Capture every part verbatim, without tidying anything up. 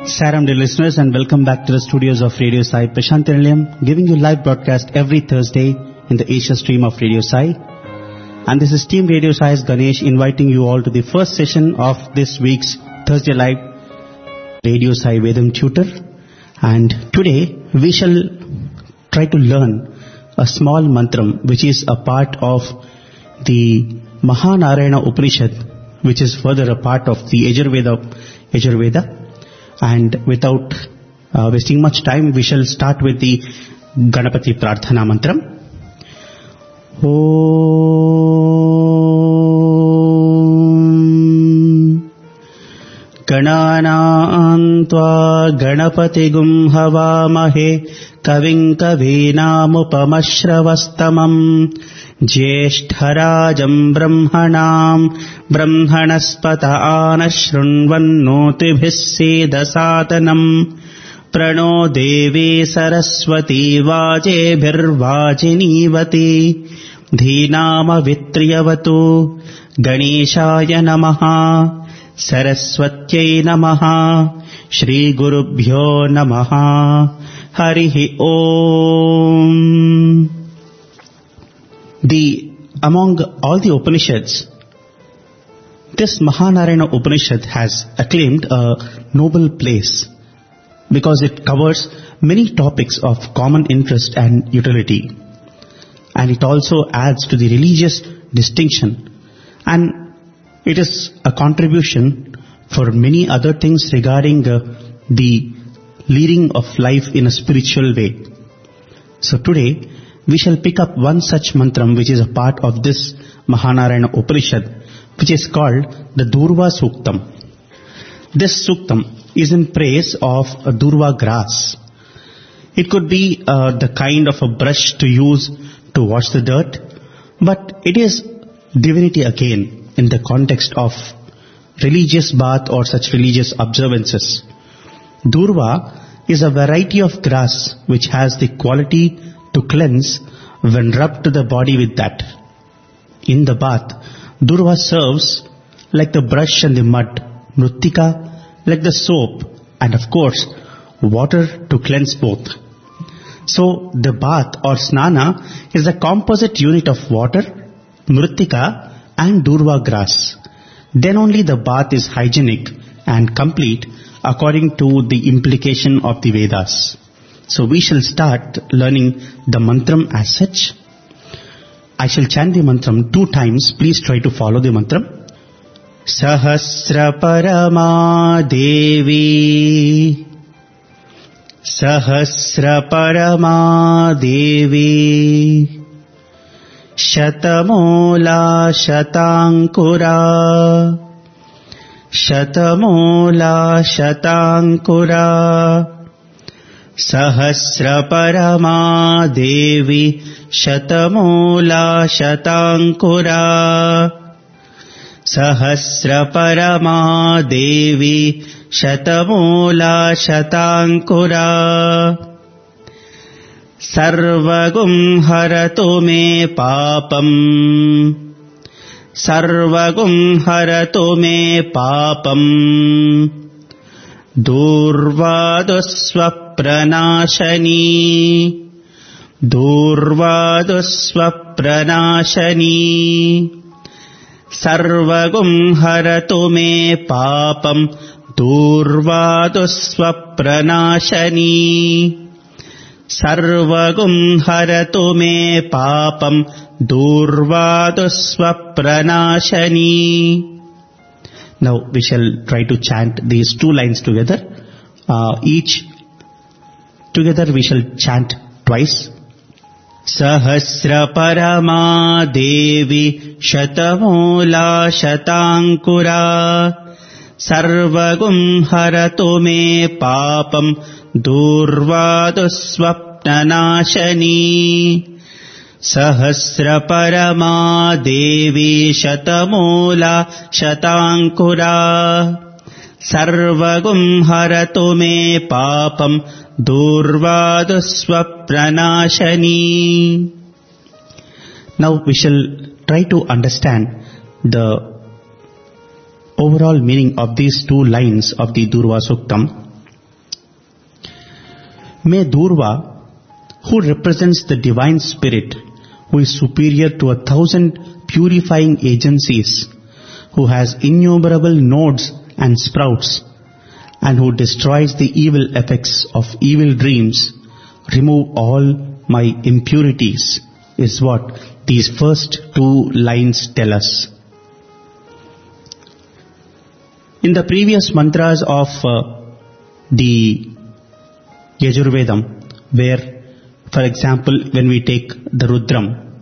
Saram, dear listeners, and welcome back to the studios of Radio Sai. Prashant Nilayam, giving you live broadcast every Thursday in the Asia stream of Radio Sai. And this is Team Radio Sai's Ganesh inviting you all to the first session of this week's Thursday Live Radio Sai Vedam Tutor. And today we shall try to learn a small mantram which is a part of the Mahanarayana Upanishad, which is further a part of the Yajurveda. Yajurveda. And without uh, wasting much time, we shall start with the Ganapati Prarthana Mantram. Om Gananam Tva Ganapatigum Havamahe Kavim Kavinamupamashravastamam Jyeshtarajam Brahmanam Brahmanaspata Anashrunvannotibhis Sedasatanam Prano Devi Saraswati Vajebhirvajinivati Dhinama Vitriyavatu Ganeshaya Namaha Saraswatyai Namaha Shri Gurubhyo Namaha Harihi Om. The among all the Upanishads, this Mahanarayana Upanishad has acclaimed a noble place because it covers many topics of common interest and utility, and it also adds to the religious distinction, and it is a contribution for many other things regarding uh, the leading of life in a spiritual way. So today we shall pick up one such mantram which is a part of this Mahanarayana Upanishad, which is called the Durva Suktam. This Suktam is in praise of a Durva grass. It could be uh, the kind of a brush to use to wash the dirt, but it is divinity again in the context of religious bath or such religious observances. Durva is a variety of grass which has the quality to cleanse when rubbed to the body with that. In the bath, Durva serves like the brush and the mud, Mrittika like the soap, and of course, water to cleanse both. So, the bath or snana is a composite unit of water, Mrittika and Durva grass. Then only the bath is hygienic and complete according to the implication of the Vedas. So we shall start learning the mantram as such. I shall chant the mantram two times. Please try to follow the mantram. Sahasra Parama Devi Sahasra Parama Devi Shatamola Shatankura Shatamola Shatankura Sahasra Parama Devi Shatamola Shatankura Sahasra Parama Devi Shatamola Shatankura Sarvagum Haratu Me Papam Sarvagum Haratu Me Papam Durvadusva Pranashani Durvadusva Pranashani Sarvagum Haratu Me Papam Durvadusva Pranashani Sarvagum Haratu Me Papam Durvadusva Pranashani. Now we shall try to chant these two lines together. Uh, each together we shall chant twice. Sahasra Parama Devi Shatamola Shatankura Sarvagum Haratu Me Papam Durvadusvapnanashani Sahasra Parama Devi Shatamola Shatankura Sarvagum Haratu Me Papam Durvadusvapnanashani. Now we shall try to understand the overall meaning of these two lines of the Durva Suktam. May Durva, who represents the divine spirit, who is superior to a thousand purifying agencies, who has innumerable nodes and sprouts, and who destroys the evil effects of evil dreams, remove all my impurities, is what these first two lines tell us. In the previous mantras of uh, the Yajurvedam, where, for example, when we take the Rudram,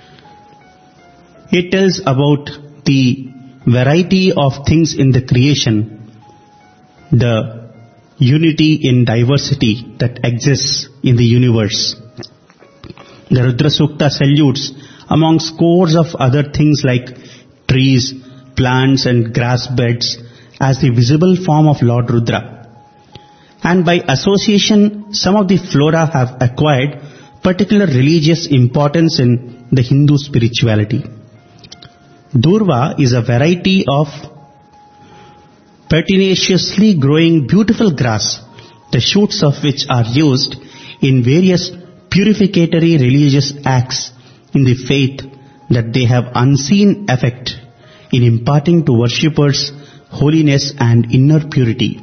it tells about the variety of things in the creation, the unity in diversity that exists in the universe. The Rudra Sukta salutes among scores of other things like trees, plants and grass beds as the visible form of Lord Rudra. And by association, some of the flora have acquired particular religious importance in the Hindu spirituality. Durva is a variety of pertinaciously growing beautiful grass, the shoots of which are used in various purificatory religious acts in the faith that they have unseen effect in imparting to worshippers holiness and inner purity.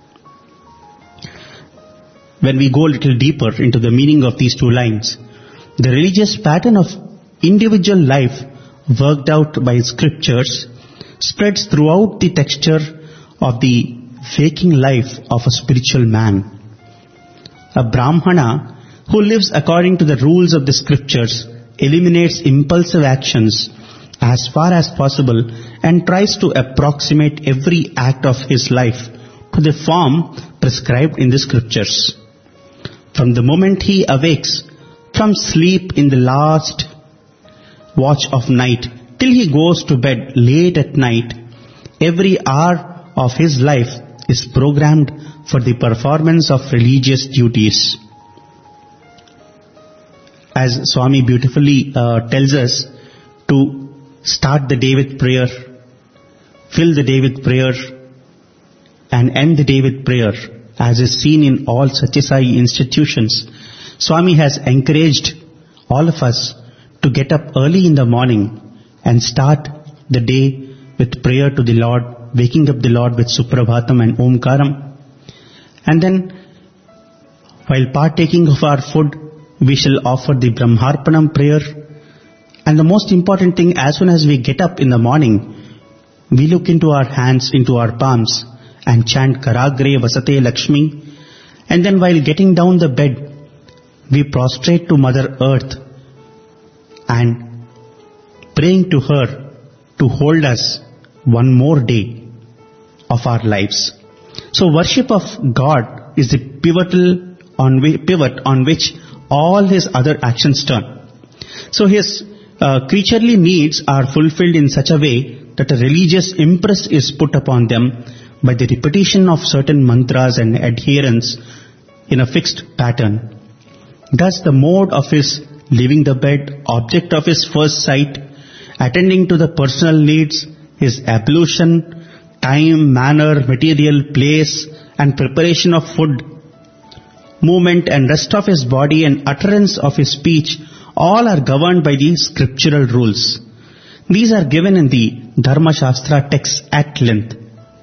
When we go a little deeper into the meaning of these two lines, the religious pattern of individual life worked out by scriptures spreads throughout the texture of the waking life of a spiritual man. A Brahmana who lives according to the rules of the scriptures eliminates impulsive actions as far as possible and tries to approximate every act of his life to the form prescribed in the scriptures. From the moment he awakes from sleep in the last watch of night till he goes to bed late at night, every hour of his life is programmed for the performance of religious duties. As Swami beautifully uh, tells us, to start the day with prayer, fill the day with prayer, and end the day with prayer, as is seen in all Satyasai institutions. Swami has encouraged all of us to get up early in the morning and start the day with prayer to the Lord, waking up the Lord with Suprabhatam and Omkaram. And then, while partaking of our food, we shall offer the Brahmarpanam prayer. And the most important thing, as soon as we get up in the morning, we look into our hands, into our palms, and chant Karagre Vasate Lakshmi. And then while getting down the bed, we prostrate to Mother Earth and praying to her to hold us one more day of our lives. So worship of God is the pivotal on pivot on which all his other actions turn. So his uh, creaturely needs are fulfilled in such a way that a religious impress is put upon them by the repetition of certain mantras and adherence in a fixed pattern. Thus the mode of his leaving the bed, object of his first sight, attending to the personal needs, his ablution, time, manner, material, place, and preparation of food, movement and rest of his body and utterance of his speech, all are governed by the scriptural rules. These are given in the Dharma Shastra texts at length.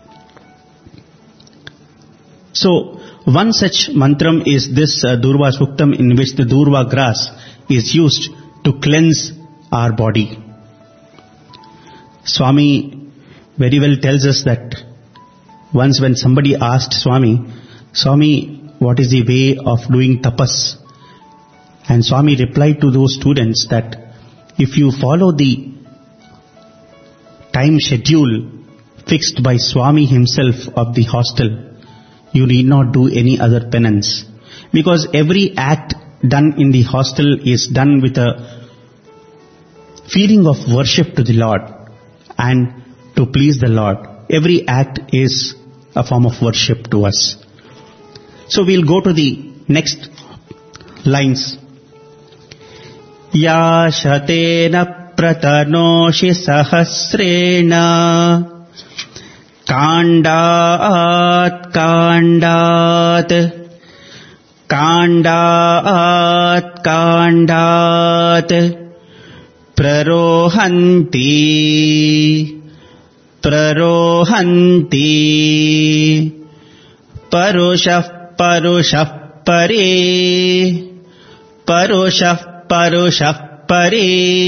So, one such mantram is this uh, Durva Suktam, in which the Durva grass is used to cleanse our body. Swami very well tells us that once when somebody asked Swami, Swami, what is the way of doing tapas? And Swami replied to those students that if you follow the time schedule fixed by Swami himself of the hostel, you need not do any other penance. Because every act done in the hostel is done with a feeling of worship to the Lord and to please the Lord. Every act is a form of worship to us. So we'll go to the next lines. Ya shatena pratanoshi sahasrena Kandat kandat काण्डात् काण्डात् प्ररोहन्ति प्ररोहन्ति परुषः परुषः परे परुषः परुषः परे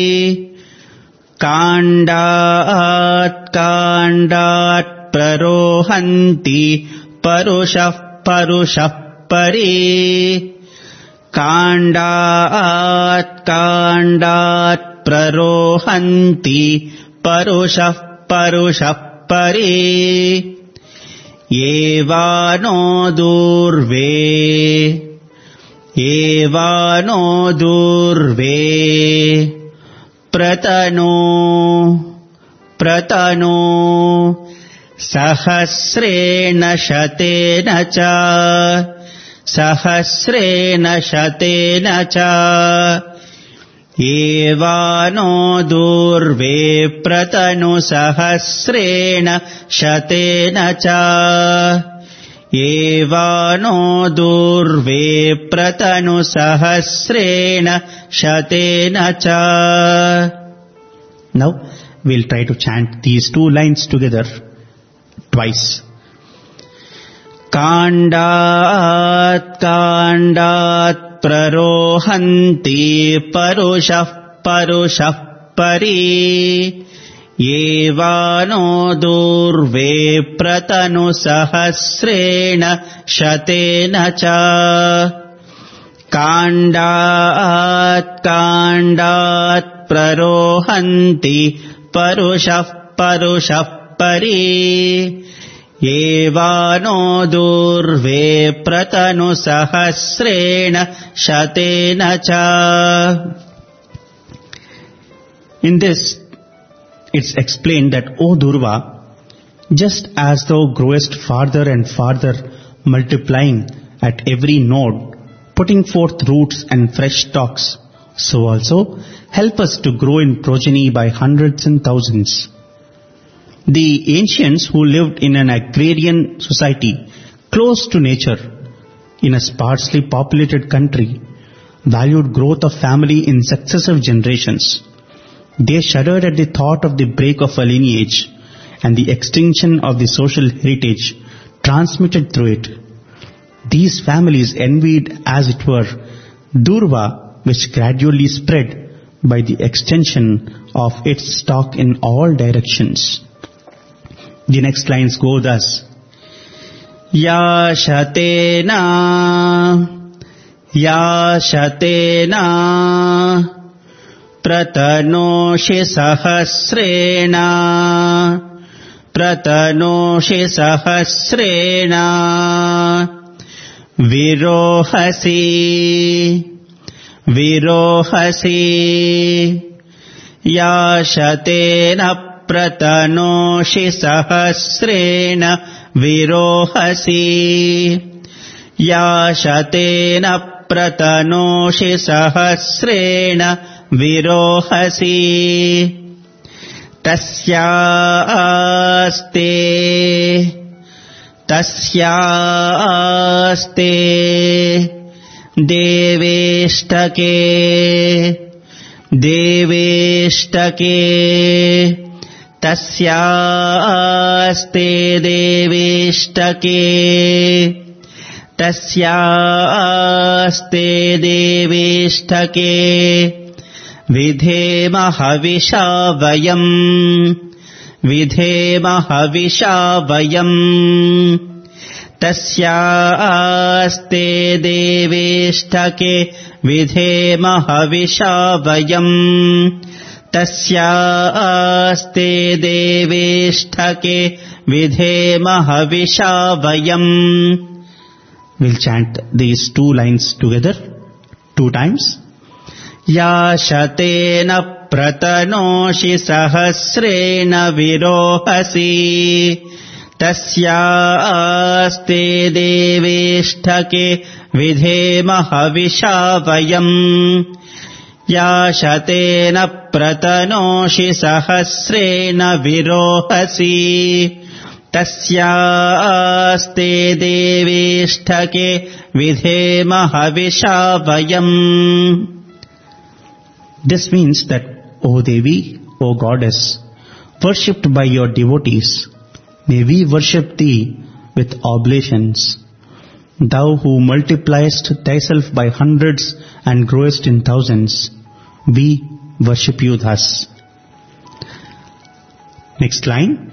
काण्डात् काण्डात् प्ररोहन्ति परुषः परुषः परे काण्डात् काण्डात् प्ररोहन्ति परुषः परुषः परे एवानो दूर्वे एवानो दूर्वे प्रतनो प्रतनो सहस्रेण शतेन च सहस्रेण शतेन च एवानो दूर्वे प्रतनु सहस्रेण शतेन च एवानो दूर्वे प्रतनु सहस्रेण शतेन च. Now we'll try to chant these two lines together twice. काण्डात् काण्डात् प्ररोहन्ति परुषः परुषः परे एवानो दूर्वे प्रतनु सहस्रेण शतेन च काण्डात् काण्डात् प्ररोहन्ति परुषः परुषः परे एवानो दूर्वे प्रतनु सहस्रेण शतेन च. In this, it's explained that, O Durva, just as thou growest farther and farther, multiplying at every node, putting forth roots and fresh stalks, so also help us to grow in progeny by hundreds and thousands. The ancients who lived in an agrarian society close to nature in a sparsely populated country valued growth of family in successive generations. They shuddered at the thought of the break of a lineage and the extinction of the social heritage transmitted through it. These families envied, as it were, Durva, which gradually spread by the extension of its stock in all directions. The next lines go thus. Ya shatena, ya shatena, pratanoshi sahasrena, pratanoshi sahasrena, virohasi, virohasi, ya shatena प्रतनोषि सहस्रेण विरोहसि या शतेन प्रतनोषि सहस्रेण विरोहसि तस्यास्ते तस्यास्ते देवेष्टके देवेष्टके तस्यास्ते देवेष्टके तस्यास्ते देवेष्टके विधेम हविषा वयम् विधेम हविषा वयम् तस्यास्ते देवेष्टके विधेम हविषा वयम् तस्यास्ते देवेष्टके विधेम हविषा वयम्. We'll chant these two lines together two times. या शतेन प्रतनोषि सहस्रेण विरोहसि तस्यास्ते देवेष्टके विधेम हविषा वयम् या शतेन प्रतनोषि सहस्रेण विरोहसि tasyaste deveshtake vidhema havisha vayam. This means that, O Devi, O Goddess, worshipped by your devotees, may we worship thee with oblations. Thou who multipliest thyself by hundreds and growest in thousands, we worship you thus. Next line.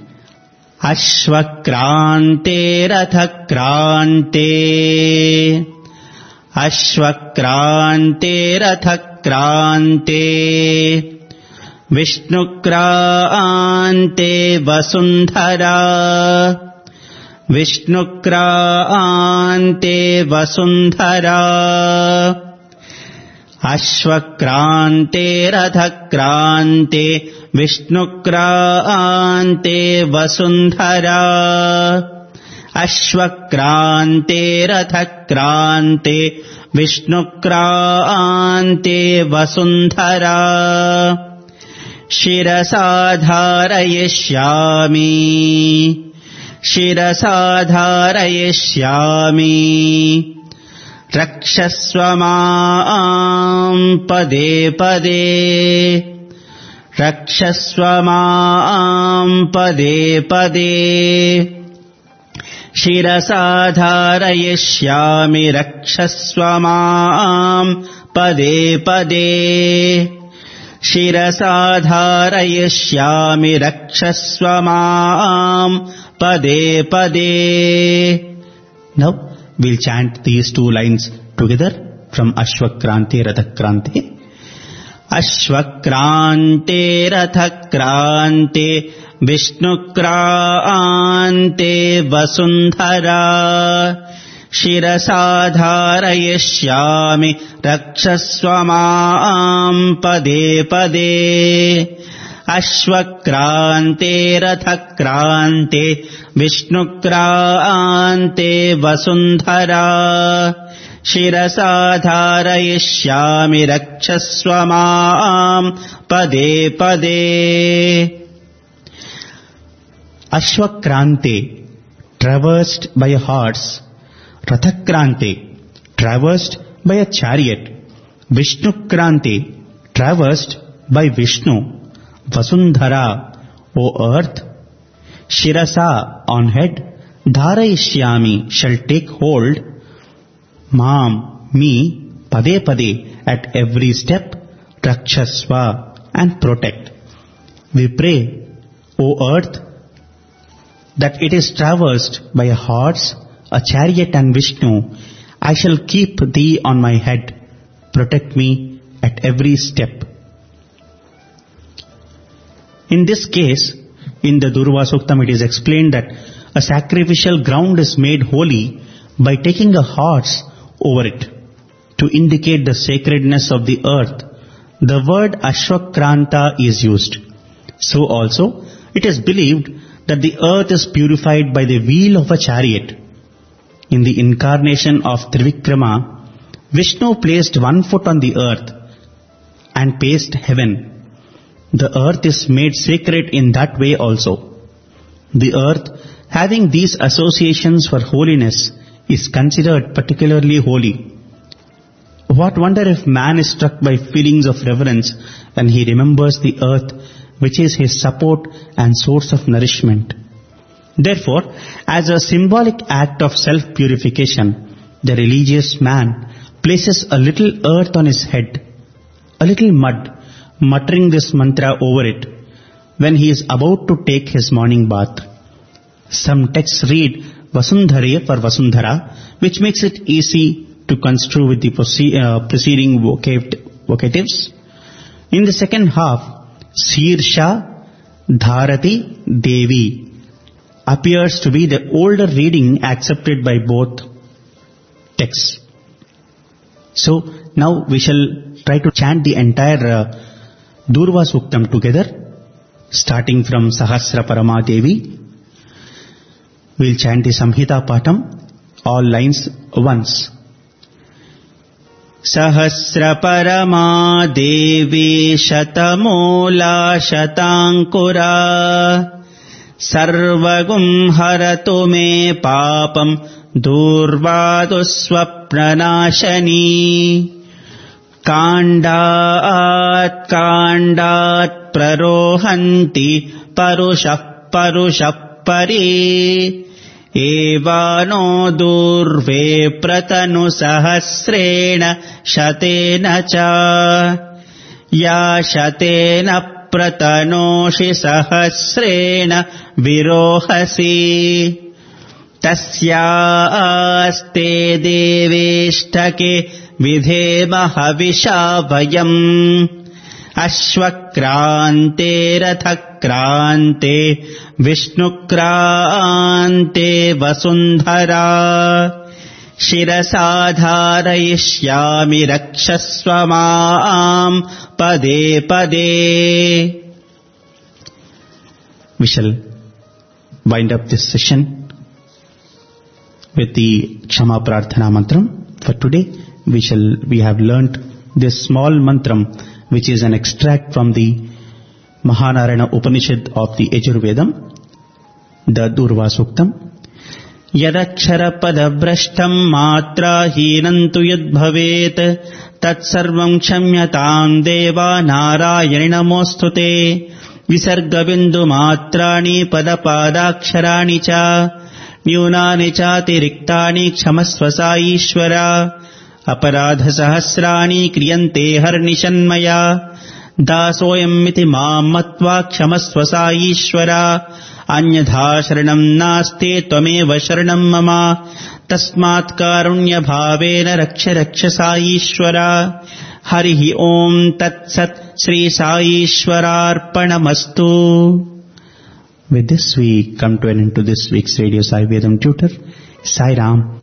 Ashvakrante rathakrante, Ashvakrante rathakrante, Vishnukrante vasundhara, Vishnukrante vasundhara, Ashvakrante rathakrante, Vishnukrante vasundhara, Ashvakrante rathakrante, Vishnukrante vasundhara, Shirasadharayishyami, Shirasadharayishyami, Rakshasvamam pade pade, Rakshasvamam pade pade, Shirasadharayishyami Rakshasvamam pade pade, Shirasadharayishyami Rakshasvamam pade pade. Now we'll chant these two lines together from Ashvakrante Rathakrante. Ashvakrante Rathakrante, Vishnukrante vasundhara, Shirasadharayishyami Rakshasvamam pade pade, Ashvakrante rathakrante, Vishnukrante vasundhara, Shirasadharayishyami Rakshasvamam pade pade. Ashvakrante, traversed by a horse. Rathakrante, traversed by a chariot. Vishnukrante, traversed by Vishnu. Vasundhara, O earth. Shirasa, on head. Dharayishyami, shall take hold. Mam, me. Pade pade, at every step. Rakshasva, and protect. We pray, O earth, that it is traversed by a horse, a chariot and Vishnu. I shall keep thee on my head. Protect me at every step. In this case, in the Durva Suktam, it is explained that a sacrificial ground is made holy by taking a horse over it to indicate the sacredness of the earth. The word Ashvakranta is used. So also, it is believed that the earth is purified by the wheel of a chariot. In the incarnation of Trivikrama, Vishnu placed one foot on the earth and paced heaven. The earth is made sacred in that way also. The earth, having these associations for holiness, is considered particularly holy. What wonder if man is struck by feelings of reverence when he remembers the earth, which is his support and source of nourishment. Therefore, as a symbolic act of self-purification, the religious man places a little earth on his head, a little mud, muttering this mantra over it when he is about to take his morning bath. Some texts read Vasundhare for Vasundhara, which makes it easy to construe with the preceding vocatives. In the second half, Sirsha Dharati Devi appears to be the older reading accepted by both texts. So now we shall try to chant the entire uh, Durva Suktam together, starting from Sahasra Parama Devi. We'll chant the Samhita Patam, all lines once. Sahasra Parama Devi Shatamola Shatankura సర్వగుం హరతు మే పాపం దూర్వాదు స్వప్ననాశనీ కాండాత్ కాండాత్ ప్రరోహంతి పరుషః పరుషః పరీ ఏవానో దూర్వే ప్రతను సహస్రేణ శతేన చ yeah శతేన ప్రతనోషి సహస్రేణ విరోహసి తస్యాస్తే దేవేష్టకే విధేమ Havisha వయం అశ్వక్రాంతే రథక్రాంతే విష్ణుక్రాంతే వసుంధరా శిరసాధారయిష్యామి రక్షస్వ మాం పదే పదే. We shall wind up this session with the Kshama Prarthana mantram. For today, we shall we have learnt this small mantram, which is an extract from the Mahanarayana Upanishad of the Yajurvedam, the Durva Suktam. Yadakshara padabrashtam matra heenantu yad bhavet tat sarvam kshamyatam deva narayani namostute visarga bindu matrani padapadaksharaणि cha न्यूनानि चातिरिक्तानि क्षमस्व सा ईश्वरा अपराध सहस्राणि क्रियन्ते हर्निशन्मया दासोऽयमिति मां मत्वा क्षमस्व सा ईश्वरा अन्यथा शरणं नास्ति त्वमेव शरणं मम तस्मात् कारुण्यभावेन रक्ष रक्ष सा ईश्वरा. हरिः ओम् तत्सत् Shri साईश्वरार्पणमस्तु. With this we come to an end to this week's Radio Sai Vedam Tutor. Sai Ram.